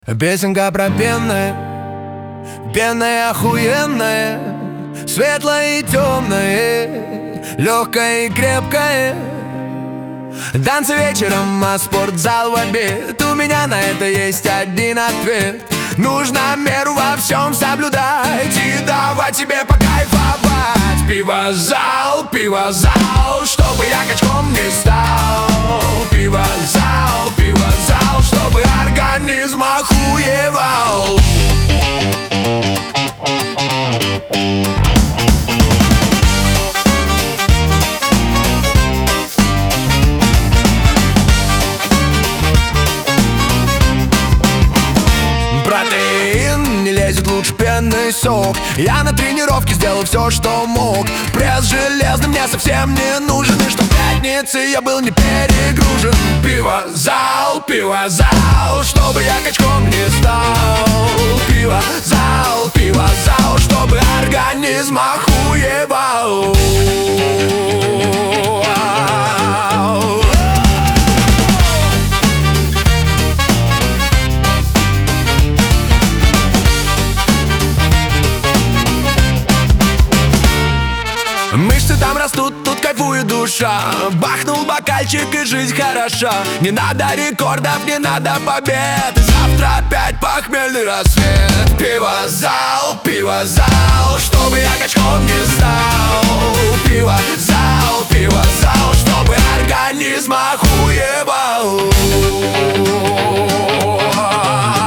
Песенка про пенное, пенное охуенное, светлое и темное, легкое и крепкое. Танцы вечером, а спортзал в обед. У меня на это есть один ответ: нужно меру во всем соблюдать и давать себе покайфовать. Пивозал, пивозал, чтобы я качком не стал. Пивозал, пивозал, чтобы организм охуевал. Протеин не лезет, лучше пенный сок. Я на тренировке сделал все, что мог. Пресс железный мне совсем не нужен, и что в пятнице я был не перегружен. Пивозал, пивозал, чтобы я качком не стал. Пивозал, пивозал, чтобы организм охуевал. Мышцы там растут, тут кайфует душа. Бахнул бокальчик и жизнь хороша. Не надо рекордов, не надо побед. И завтра опять похмельный рассвет. Пивозал, пивозал, чтобы я качком не стал. Пивозал, пивозал, чтобы организм охуевал.